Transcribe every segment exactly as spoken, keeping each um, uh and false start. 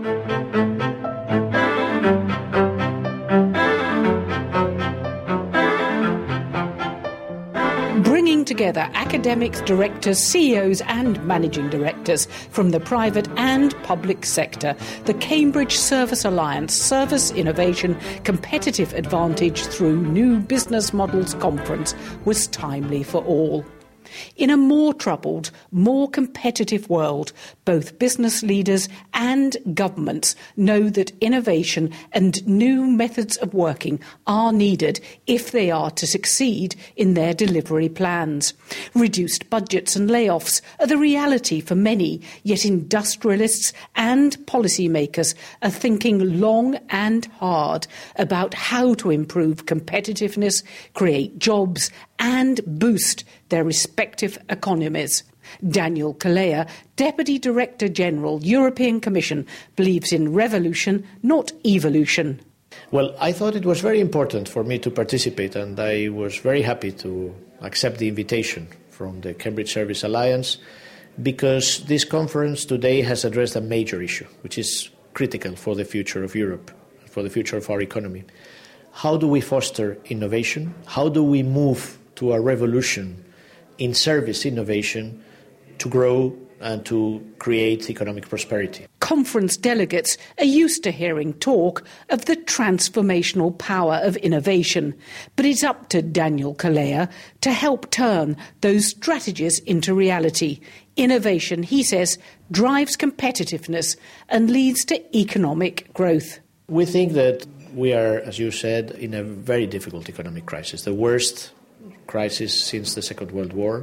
Bringing together academics, directors, C E Os and managing directors from the private and public sector, the Cambridge Service Alliance Service Innovation Competitive Advantage through New Business Models Conference was timely for all. In a more troubled, more competitive world, both business leaders and governments know that innovation and new methods of working are needed if they are to succeed in their delivery plans. Reduced budgets and layoffs are the reality for many, yet industrialists and policymakers are thinking long and hard about how to improve competitiveness, create jobs and boost their respective economies. Daniel Calleja, Deputy Director General, European Commission, believes in revolution, not evolution. Well, I thought it was very important for me to participate, and I was very happy to accept the invitation from the Cambridge Service Alliance, because this conference today has addressed a major issue, which is critical for the future of Europe, for the future of our economy. How do we foster innovation? How do we move to a revolution in service innovation to grow and to create economic prosperity? Conference delegates are used to hearing talk of the transformational power of innovation, but it's up to Daniel Calleja to help turn those strategies into reality. Innovation, he says, drives competitiveness and leads to economic growth. We think that we are, as you said, in a very difficult economic crisis, the worst crisis since the Second World War,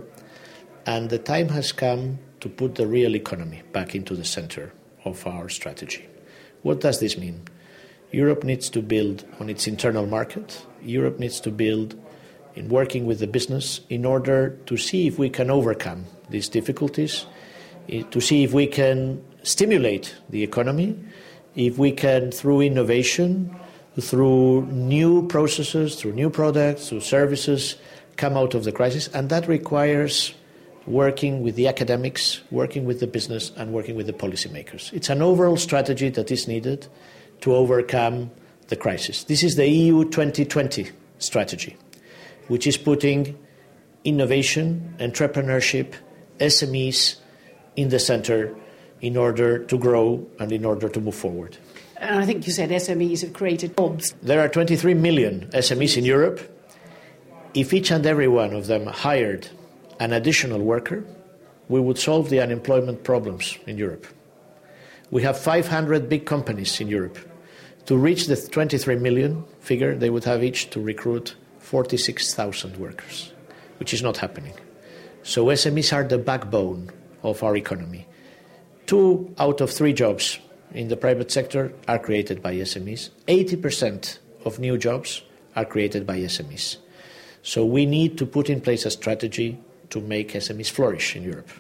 and the time has come to put the real economy back into the center of our strategy. What does this mean? Europe needs to build on its internal market. Europe needs to build in working with the business in order to see if we can overcome these difficulties, to see if we can stimulate the economy, if we can, through innovation, through new processes, through new products, through services, come out of the crisis. And that requires working with the academics, working with the business, and working with the policymakers. It's an overall strategy that is needed to overcome the crisis. This is the E U twenty twenty strategy, which is putting innovation, entrepreneurship, S M Es in the center in order to grow and in order to move forward. And I think you said S M Es have created jobs. There are twenty-three million S M Es in Europe. If each and every one of them hired an additional worker, we would solve the unemployment problems in Europe. We have five hundred big companies in Europe. To reach the twenty-three million figure, they would have each to recruit forty-six thousand workers, which is not happening. So S M Es are the backbone of our economy. Two out of three jobs in the private sector are created by S M Es. eighty percent of new jobs are created by S M Es. So we need to put in place a strategy to make S M Es flourish in Europe.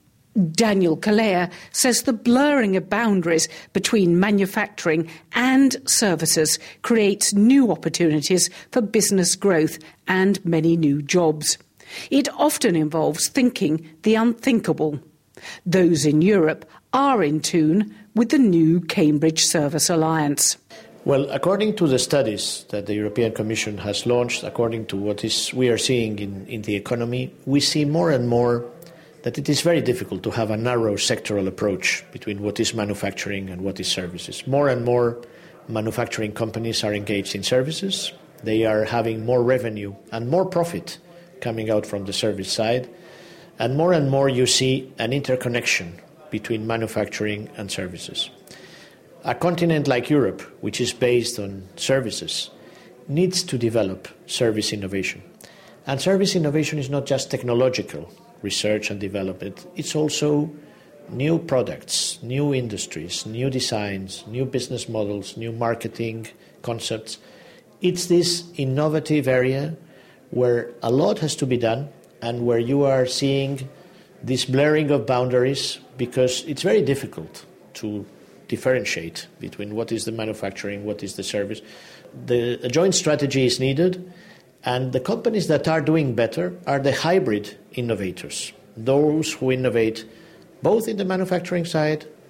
Daniel Calleja says the blurring of boundaries between manufacturing and services creates new opportunities for business growth and many new jobs. It often involves thinking the unthinkable. Those in Europe are in tune with the new Cambridge Service Alliance. Well, according to the studies that the European Commission has launched, according to what is we are seeing in, in the economy, we see more and more that it is very difficult to have a narrow sectoral approach between what is manufacturing and what is services. More and more manufacturing companies are engaged in services. They are having more revenue and more profit coming out from the service side. And more and more you see an interconnection between manufacturing and services. A continent like Europe, which is based on services, needs to develop service innovation. And service innovation is not just technological research and development, it's also new products, new industries, new designs, new business models, new marketing concepts. It's this innovative area where a lot has to be done and where you are seeing this blurring of boundaries, because it's very difficult to differentiate between what is the manufacturing, what is the service. The, a joint strategy is needed, and the companies that are doing better are the hybrid innovators, those who innovate both in the manufacturing side,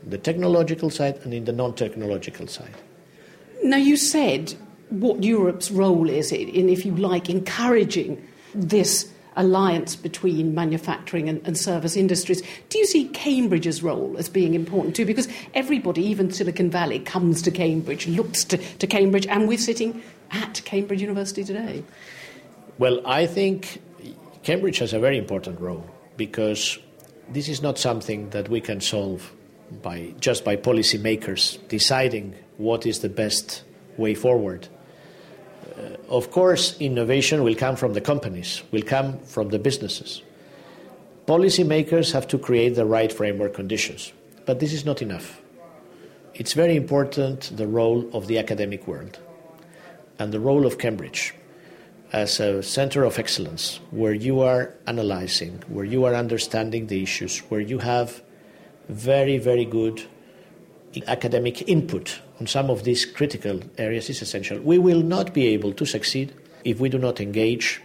the technological side and in the non-technological side. Now, you said what Europe's role is in, if you like, encouraging this alliance between manufacturing and, and service industries. Do you see Cambridge's role as being important too? Because everybody, even Silicon Valley, comes to Cambridge, looks to, to Cambridge, and we're sitting at Cambridge University today. Well, I think Cambridge has a very important role, because this is not something that we can solve by just by policymakers deciding what is the best way forward. Uh, of course, innovation will come from the companies, will come from the businesses. Policymakers have to create the right framework conditions, but this is not enough. It's very important the role of the academic world and the role of Cambridge as a center of excellence, where you are analyzing, where you are understanding the issues, where you have very, very good academic input on some of these critical areas is essential. We will not be able to succeed if we do not engage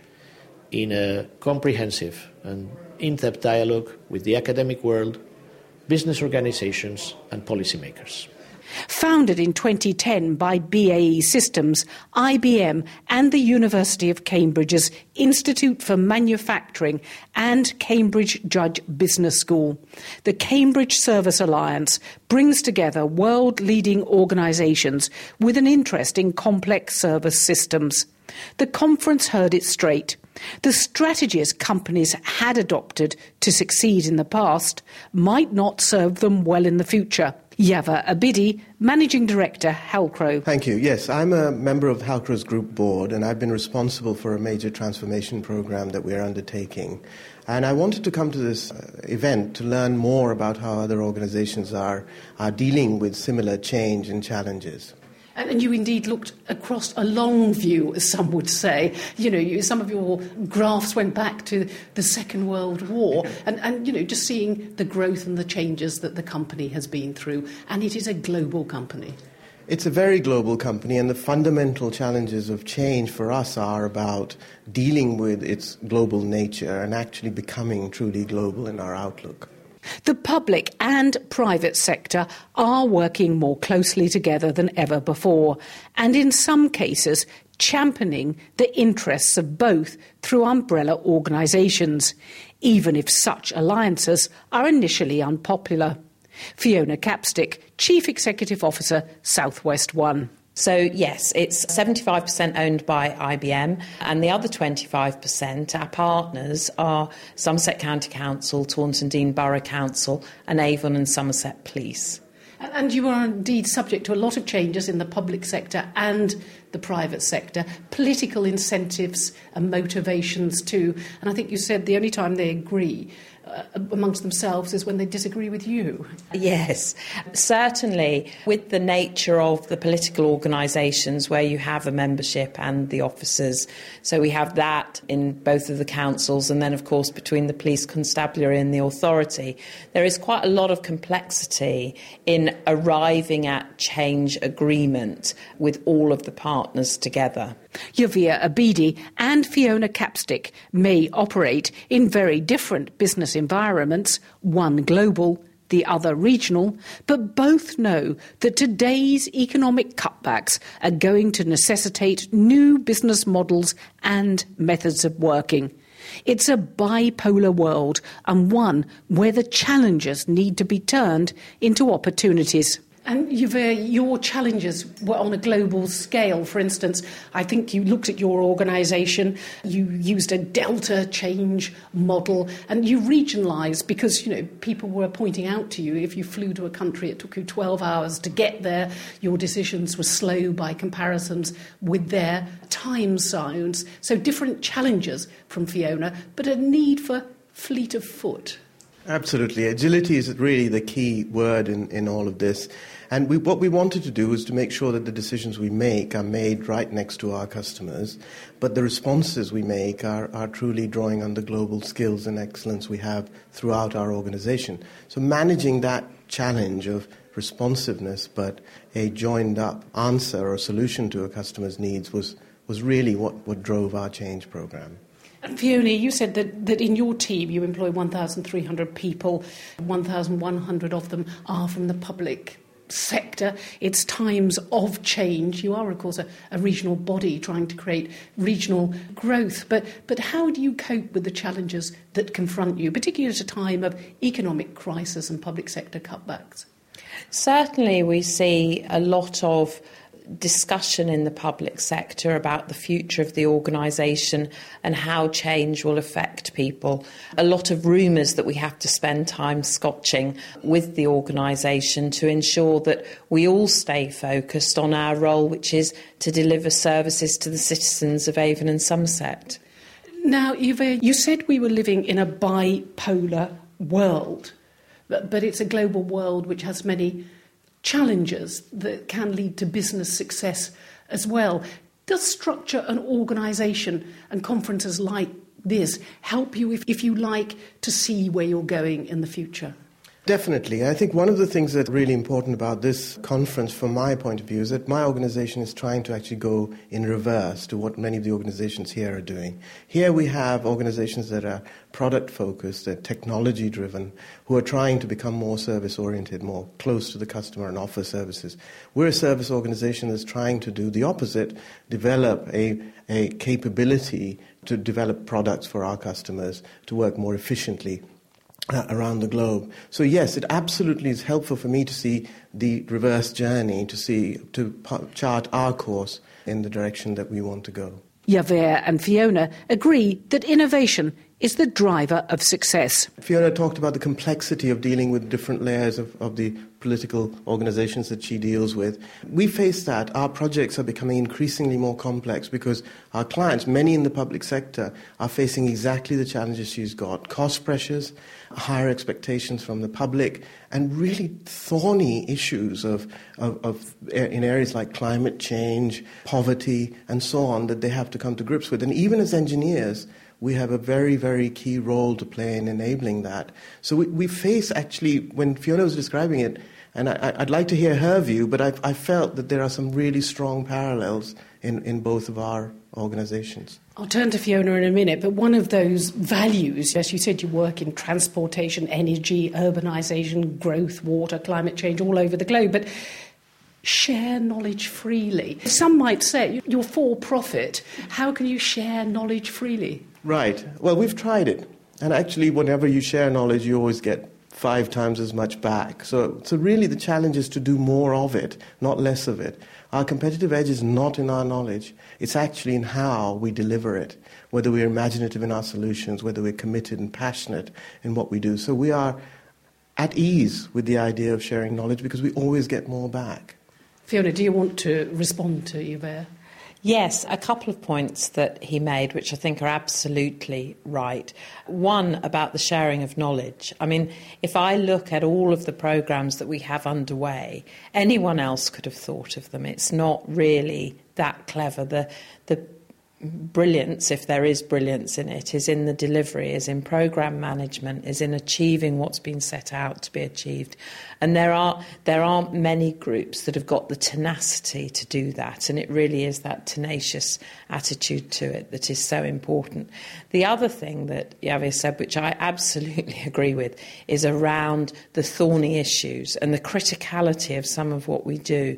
in a comprehensive and in-depth dialogue with the academic world, business organizations and policymakers. Founded in twenty ten by B A E Systems, I B M and the University of Cambridge's Institute for Manufacturing and Cambridge Judge Business School, the Cambridge Service Alliance brings together world-leading organisations with an interest in complex service systems. The conference heard it straight. The strategies companies had adopted to succeed in the past might not serve them well in the future. Yava Abidi, Managing Director, Halcro. Thank you. Yes, I'm a member of Halcro's group board, and I've been responsible for a major transformation program that we're undertaking. And I wanted to come to this event to learn more about how other organizations are, are dealing with similar change and challenges. And you indeed looked across a long view, as some would say. You know, you, some of your graphs went back to the Second World War, and, and, you know, just seeing the growth and the changes that the company has been through. And it is a global company. It's a very global company, and the fundamental challenges of change for us are about dealing with its global nature and actually becoming truly global in our outlook. The public and private sector are working more closely together than ever before, and in some cases championing the interests of both through umbrella organisations, even if such alliances are initially unpopular. Fiona Capstick, Chief Executive Officer, South West One. So, yes, it's seventy-five percent owned by I B M, and the other twenty-five percent, our partners, are Somerset County Council, Taunton Deane Borough Council, and Avon and Somerset Police. And you are indeed subject to a lot of changes in the public sector and the private sector, political incentives and motivations too. And I think you said the only time they agree uh, amongst themselves is when they disagree with you. Yes, certainly with the nature of the political organisations where you have a membership and the officers. So we have that in both of the councils, and then of course between the police constabulary and the authority. There is quite a lot of complexity in arriving at change agreement with all of the partners together. Yavia Abidi and Fiona Capstick may operate in very different business environments, one global, the other regional, but both know that today's economic cutbacks are going to necessitate new business models and methods of working. It's a bipolar world, and one where the challenges need to be turned into opportunities. And Yavia, your challenges were on a global scale. For instance, I think you looked at your organisation, you used a delta change model, and you regionalised because, you know, people were pointing out to you if you flew to a country, it took you twelve hours to get there. Your decisions were slow by comparisons with their time zones. So different challenges from Fiona, but a need for fleet of foot. Absolutely. Agility is really the key word in, in all of this. And we, what we wanted to do was to make sure that the decisions we make are made right next to our customers, but the responses we make are, are truly drawing on the global skills and excellence we have throughout our organization. So managing that challenge of responsiveness, but a joined-up answer or solution to a customer's needs was, was really what, what drove our change program. And Fiona, you said that, that in your team you employ one thousand three hundred people, one thousand one hundred of them are from the public sector. It's times of change. You are, of course, a, a regional body trying to create regional growth. But, but how do you cope with the challenges that confront you, particularly at a time of economic crisis and public sector cutbacks? Certainly we see a lot of discussion in the public sector about the future of the organisation and how change will affect people. A lot of rumours that we have to spend time scotching with the organisation to ensure that we all stay focused on our role, which is to deliver services to the citizens of Avon and Somerset. Now, Uwe, you said we were living in a bipolar world, but, but it's a global world which has many challenges that can lead to business success as well. Does structure and organisation and conferences like this help you, if, if you like, to see where you're going in the future? Definitely. I think one of the things that's really important about this conference, from my point of view, is that my organisation is trying to actually go in reverse to what many of the organisations here are doing. Here we have organisations that are product-focused, they're technology-driven, who are trying to become more service-oriented, more close to the customer and offer services. We're a service organisation that's trying to do the opposite, develop a, a capability to develop products for our customers to work more efficiently Uh, around the globe. So yes, it absolutely is helpful for me to see the reverse journey, to see, to p- chart our course in the direction that we want to go. Javier and Fiona agree that innovation is the driver of success. Fiona talked about the complexity of dealing with different layers of, of the political organisations that she deals with. We face that. Our projects are becoming increasingly more complex because our clients, many in the public sector, are facing exactly the challenges she's got. Cost pressures, higher expectations from the public, and really thorny issues of, of, of in areas like climate change, poverty, and so on that they have to come to grips with. And even as engineers, we have a very, very key role to play in enabling that. So we, we face, actually, when Fiona was describing it, and I, I'd like to hear her view, but I, I felt that there are some really strong parallels in, in both of our organisations. I'll turn to Fiona in a minute, but one of those values, as you said, you work in transportation, energy, urbanisation, growth, water, climate change, all over the globe, but share knowledge freely. Some might say, you're for profit, how can you share knowledge freely? Right. Well, we've tried it. And actually, whenever you share knowledge, you always get five times as much back. So, so really the challenge is to do more of it, not less of it. Our competitive edge is not in our knowledge. It's actually in how we deliver it, whether we're imaginative in our solutions, whether we're committed and passionate in what we do. So we are at ease with the idea of sharing knowledge because we always get more back. Fiona, do you want to respond to Uwe? Yes, a couple of points that he made, which I think are absolutely right. One, about the sharing of knowledge. I mean, if I look at all of the programmes that we have underway, anyone else could have thought of them. It's not really that clever. The, the brilliance, if there is brilliance in it, is in the delivery, is in programme management, is in achieving what's been set out to be achieved. And there are there aren't many groups that have got the tenacity to do that, and it really is that tenacious attitude to it that is so important. The other thing that Javier said, which I absolutely agree with, is around the thorny issues and the criticality of some of what we do.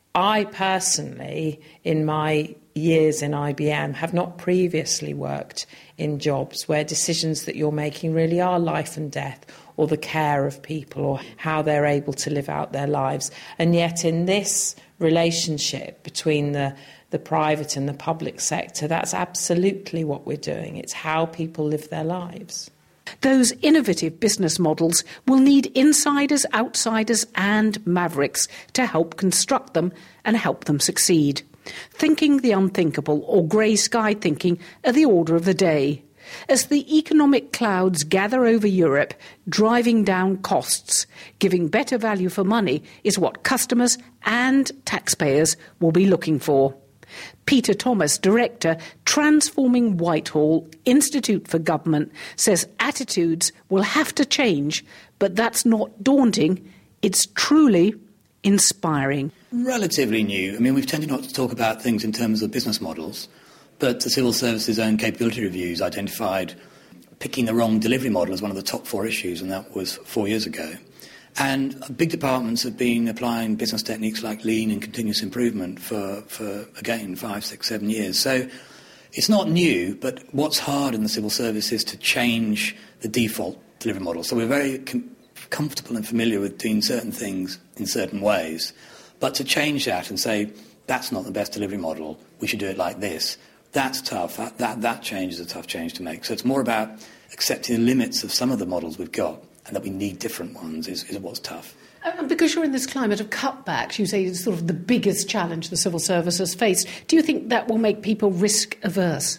I personally, in my years in I B M, have not previously worked in jobs where decisions that you're making really are life and death, or the care of people, or how they're able to live out their lives. And yet in this relationship between the, the private and the public sector, that's absolutely what we're doing. It's how people live their lives. Those innovative business models will need insiders, outsiders and mavericks to help construct them and help them succeed. Thinking the unthinkable, or grey sky thinking, are the order of the day. As the economic clouds gather over Europe, driving down costs, giving better value for money is what customers and taxpayers will be looking for. Peter Thomas, Director, Transforming Whitehall, Institute for Government, says attitudes will have to change, but that's not daunting, it's truly inspiring. Relatively new. I mean, we've tended not to talk about things in terms of business models, But the civil service's own capability reviews identified picking the wrong delivery model as one of the top four issues, and that was four years ago. And big departments have been applying business techniques like lean and continuous improvement for, for again, five, six, seven years. So it's not new, but what's hard in the civil service is to change the default delivery model. So we're very com- comfortable and familiar with doing certain things in certain ways, but to change that and say, that's not the best delivery model, we should do it like this, that's tough. That, that, that change is a tough change to make. So it's more about accepting the limits of some of the models we've got and that we need different ones is, is what's tough. And because you're in this climate of cutbacks, you say it's sort of the biggest challenge the civil service has faced. Do you think that will make people risk averse?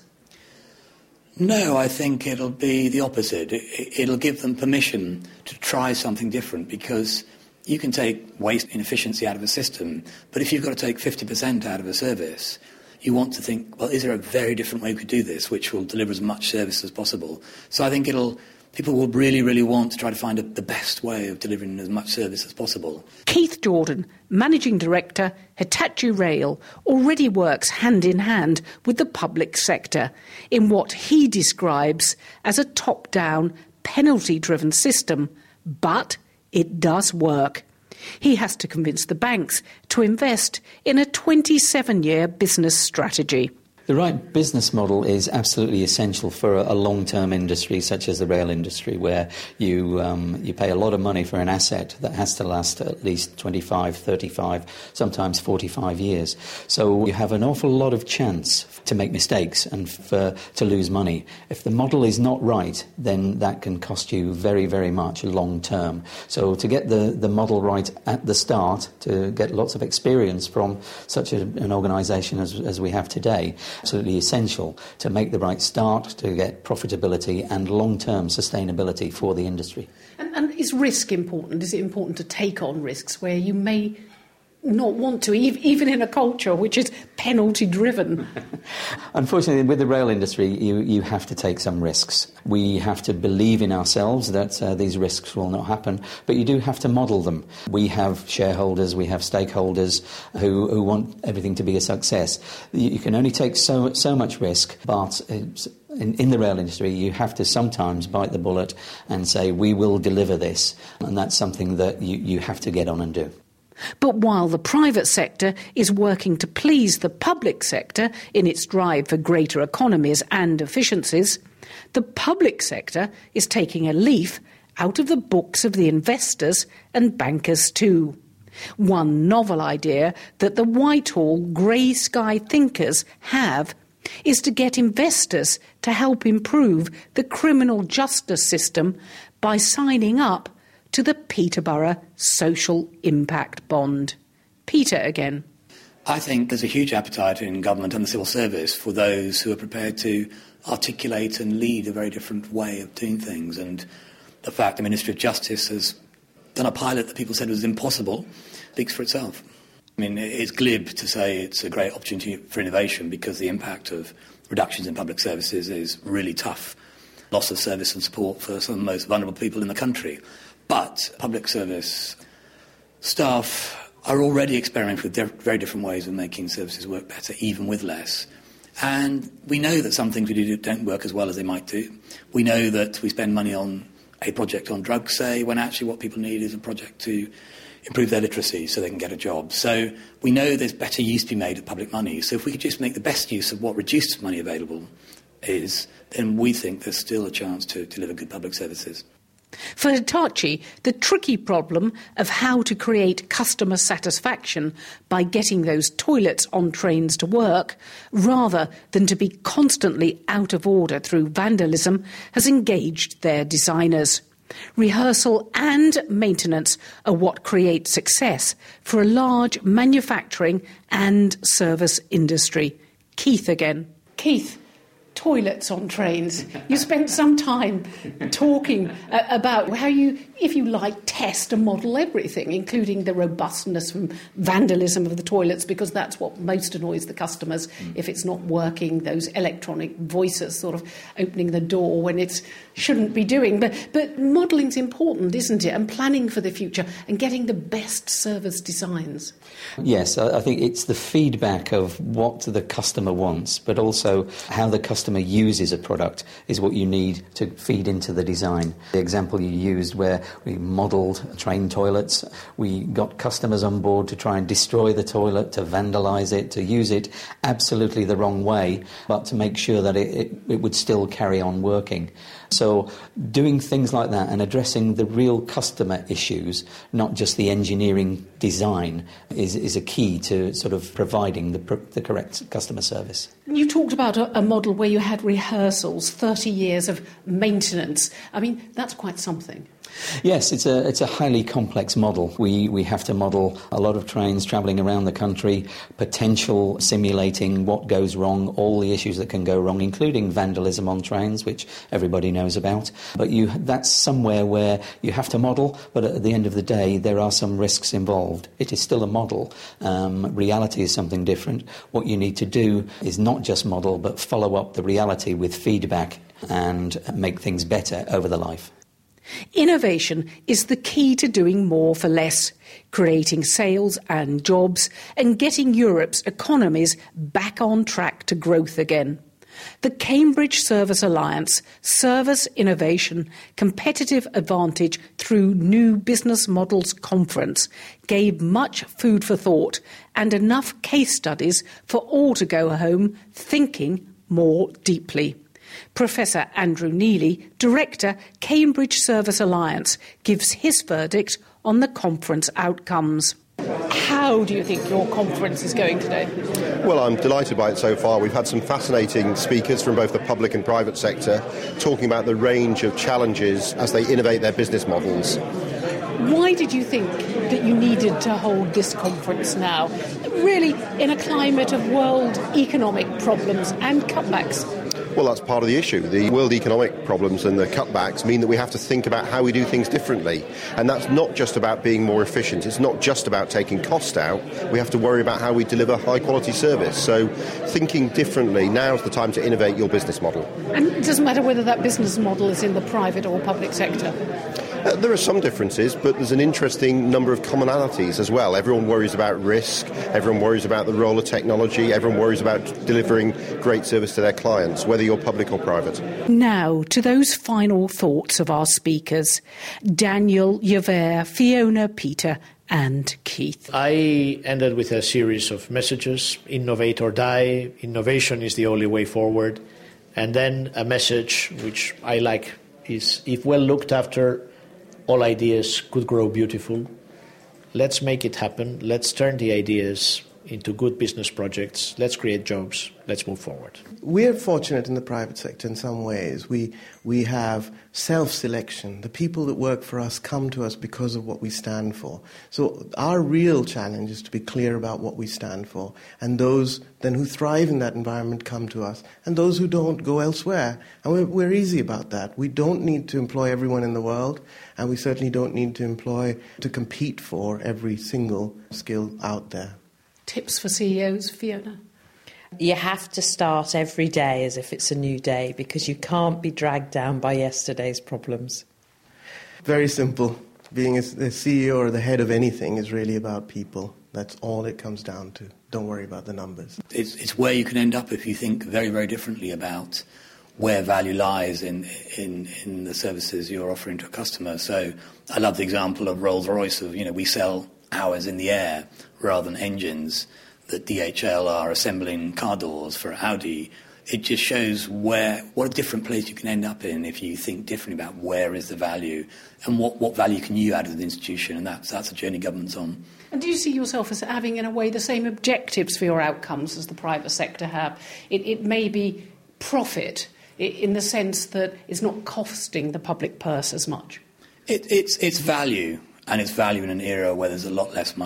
No, I think it'll be the opposite. It, it'll give them permission to try something different, because you can take waste and inefficiency out of a system, but if you've got to take fifty percent out of a service, you want to think, well, is there a very different way we could do this which will deliver as much service as possible? So I think it'll people will really, really want to try to find a, the best way of delivering as much service as possible. Keith Jordan, Managing Director, Hitachi Rail, already works hand in hand with the public sector in what he describes as a top-down, penalty-driven system. But it does work. He has to convince the banks to invest in a twenty-seven-year business strategy. The right business model is absolutely essential for a, a long-term industry such as the rail industry, where you um, you pay a lot of money for an asset that has to last at least twenty-five, thirty-five, sometimes forty-five years. So you have an awful lot of chance to make mistakes and for, to lose money. If the model is not right, then that can cost you very, very much long-term. So to get the, the model right at the start, to get lots of experience from such a, an organisation as, as we have today, absolutely essential to make the right start, to get profitability and long-term sustainability for the industry. And, and is risk important? Is it important to take on risks where you may not want to, even in a culture which is penalty-driven? Unfortunately, with the rail industry, you, you have to take some risks. We have to believe in ourselves that uh, these risks will not happen, but you do have to model them. We have shareholders, we have stakeholders who, who want everything to be a success. You, you can only take so, so much risk, but it's, In, in the rail industry, you have to sometimes bite the bullet and say, we will deliver this. And that's something that you, you have to get on and do. But while the private sector is working to please the public sector in its drive for greater economies and efficiencies, the public sector is taking a leaf out of the books of the investors and bankers too. One novel idea that the Whitehall grey sky thinkers have is to get investors to help improve the criminal justice system by signing up to the Peterborough Social Impact Bond. Peter again. I think there's a huge appetite in government and the civil service for those who are prepared to articulate and lead a very different way of doing things. And the fact the Ministry of Justice has done a pilot that people said was impossible speaks for itself. I mean, it's glib to say it's a great opportunity for innovation because the impact of reductions in public services is really tough. Loss of service and support for some of the most vulnerable people in the country. But public service staff are already experimenting with diff- very different ways of making services work better, even with less. And we know that some things we do don't work as well as they might do. We know that we spend money on a project on drugs, say, when actually what people need is a project to improve their literacy so they can get a job. So we know there's better use to be made of public money. So if we could just make the best use of what reduced money available is, then we think there's still a chance to deliver good public services. For Hitachi, the tricky problem of how to create customer satisfaction by getting those toilets on trains to work, rather than to be constantly out of order through vandalism, has engaged their designers. Rehearsal and maintenance are what create success for a large manufacturing and service industry. Keith again. Keith, toilets on trains. You spent some time talking uh, about how you, if you like, test and model everything, including the robustness and vandalism of the toilets, because that's what most annoys the customers. Mm. If it's not working, those electronic voices sort of opening the door when it shouldn't be doing. But, but modelling's important, isn't it? And planning for the future and getting the best service designs. Yes, I think it's the feedback of what the customer wants, but also how the customer uses a product is what you need to feed into the design. The example you used where we modelled train toilets, we got customers on board to try and destroy the toilet, to vandalise it, to use it absolutely the wrong way, but to make sure that it, it, it would still carry on working. So doing things like that and addressing the real customer issues, not just the engineering design, is, is a key to sort of providing the, the correct customer service. You talked about a, a model where you had rehearsals, thirty years of maintenance. I mean, that's quite something. Yes, it's a it's a highly complex model. We we have to model a lot of trains travelling around the country, potential simulating what goes wrong, all the issues that can go wrong, including vandalism on trains, which everybody knows about. But you that's somewhere where you have to model, but at the end of the day, there are some risks involved. It is still a model. Um, reality is something different. What you need to do is not just model, but follow up the reality with feedback and make things better over the life. Innovation is the key to doing more for less, creating sales and jobs, and getting Europe's economies back on track to growth again. The Cambridge Service Alliance Service Innovation Competitive Advantage through New Business Models Conference gave much food for thought and enough case studies for all to go home thinking more deeply. Professor Andrew Neely, Director, Cambridge Service Alliance, gives his verdict on the conference outcomes. How do you think your conference is going today? Well, I'm delighted by it so far. We've had some fascinating speakers from both the public and private sector talking about the range of challenges as they innovate their business models. Why did you think that you needed to hold this conference now? Really, in a climate of world economic problems and cutbacks? Well, that's part of the issue. The world economic problems and the cutbacks mean that we have to think about how we do things differently. And that's not just about being more efficient. It's not just about taking cost out. We have to worry about how we deliver high-quality service. So thinking differently, now's the time to innovate your business model. And it doesn't matter whether that business model is in the private or public sector? Uh, there are some differences, but there's an interesting number of commonalities as well. Everyone worries about risk, everyone worries about the role of technology, everyone worries about delivering great service to their clients, whether you're public or private. Now, to those final thoughts of our speakers, Daniel, Yver, Fiona, Peter and Keith. I ended with a series of messages: innovate or die, innovation is the only way forward. And then a message which I like is, if well looked after, all ideas could grow beautiful. Let's make it happen. Let's turn the ideas into good business projects. Let's create jobs. Let's move forward. We're fortunate in the private sector in some ways. We we have self-selection. The people that work for us come to us because of what we stand for. So our real challenge is to be clear about what we stand for. And those then who thrive in that environment come to us. And those who don't go elsewhere. And we're, we're easy about that. We don't need to employ everyone in the world. And we certainly don't need to employ, to compete for every single skill out there. Tips for C E Os, Fiona? You have to start every day as if it's a new day, because you can't be dragged down by yesterday's problems. Very simple. Being a, a C E O or the head of anything is really about people. That's all it comes down to. Don't worry about the numbers. It's, it's where you can end up if you think very, very differently about where value lies in, in, in the services you're offering to a customer. So I love the example of Rolls-Royce of, you know, we sell hours in the air rather than engines, that D H L are assembling car doors for Audi. It just shows where what a different place you can end up in if you think differently about where is the value and what, what value can you add as an institution, and that's, that's a journey government's on. And do you see yourself as having, in a way, the same objectives for your outcomes as the private sector have? It, it may be profit in the sense that it's not costing the public purse as much. It, it's, it's value, and it's value in an era where there's a lot less money.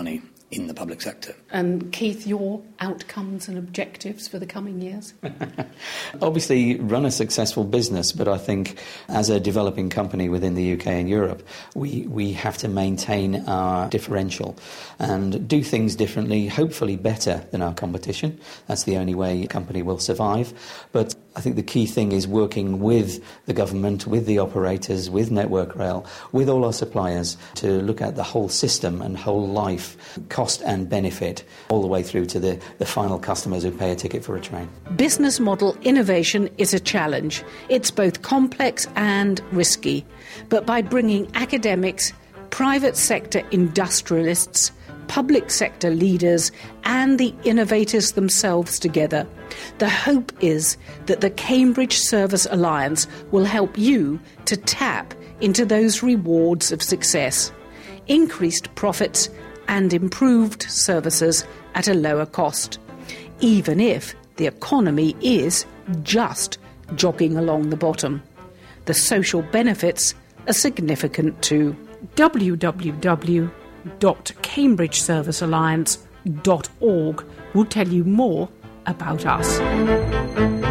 in the public sector. And Keith, your outcomes and objectives for the coming years? Obviously, run a successful business, but I think as a developing company within the U K and Europe, we, we have to maintain our differential and do things differently, hopefully better than our competition. That's the only way a company will survive. But I think the key thing is working with the government, with the operators, with Network Rail, with all our suppliers to look at the whole system and whole life, cost and benefit, all the way through to the, the final customers who pay a ticket for a train. Business model innovation is a challenge. It's both complex and risky. But by bringing academics, private sector industrialists, public sector leaders and the innovators themselves together, the hope is that the Cambridge Service Alliance will help you to tap into those rewards of success, increased profits and improved services at a lower cost, even if the economy is just jogging along the bottom. The social benefits are significant too. w w w dot cambridge service alliance dot org will tell you more about us.